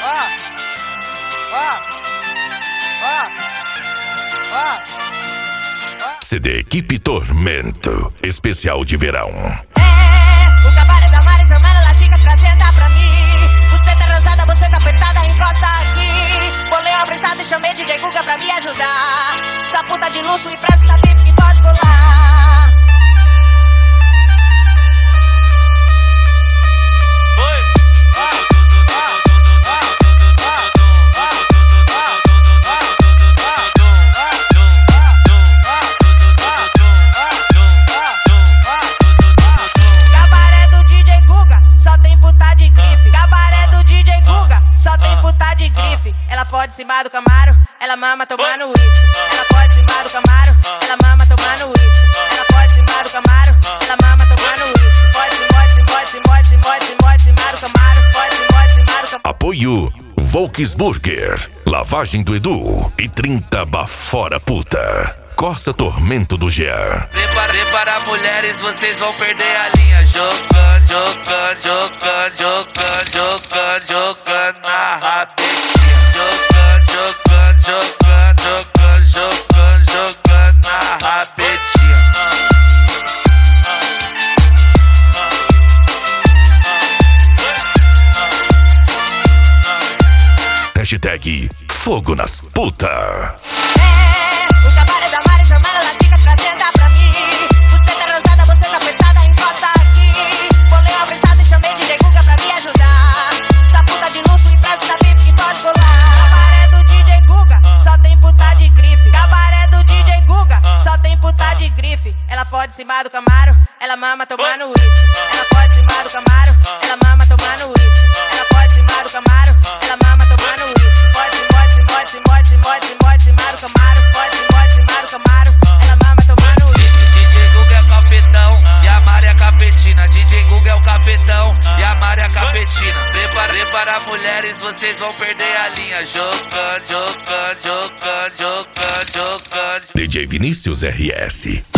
CD Equipe Tormento, especial de verão. O cabaré da Mari chamando as chicas pra sentar pra mim. Você tá rosada, você tá apertada, encosta aqui. Bolei uma prensada e chamei DJ Guga pra me ajudar. Essa puta de luxo e presta saber que pode colar. Ela pode cima do Camaro, ela mama tomando uísque. Ela pode cima do Camaro, ela mama tomando uísque. Ela pode cima do Camaro, ela mama tomando uísque. Pode cima do Camaro, pode cima do Camaro. Apoio Volksburger, lavagem do Edu e 30 bafora puta. Corsa Tormento do Jean. Prepara mulheres, vocês vão perder a linha. Jogando na rabetinha. Jogando na rabetinha. Hashtag Fogo nas Puta. O cabaré da Mari chamando as chicas pra sentar pra mim. Você tá rosada, você tá apertada, encosta aqui. Bolei uma prensada e chamei DJ Guga pra me ajudar. Essa puta de luxo e presta saber que pode colar. Cabaré do DJ Guga, só tem puta de grife. Cabaré do DJ Guga, só tem puta de grife. Ela pode cima do Camaro, ela mama tomando uísque. Ela pode cima do Camaro, ela mama tomando uísque. Ela pode cima do Camaro, ela mama tomando uísque. Pode cima do Camaro, pode cima do Camaro, ela mama tomando uísque. DJ Guga é cafetão e a Mari é cafetina. DJ Guga é o cafetão e a Mari é cafetina. Prepara mulheres, vocês vão perder a linha. Jogando. DJ Vinícius RS.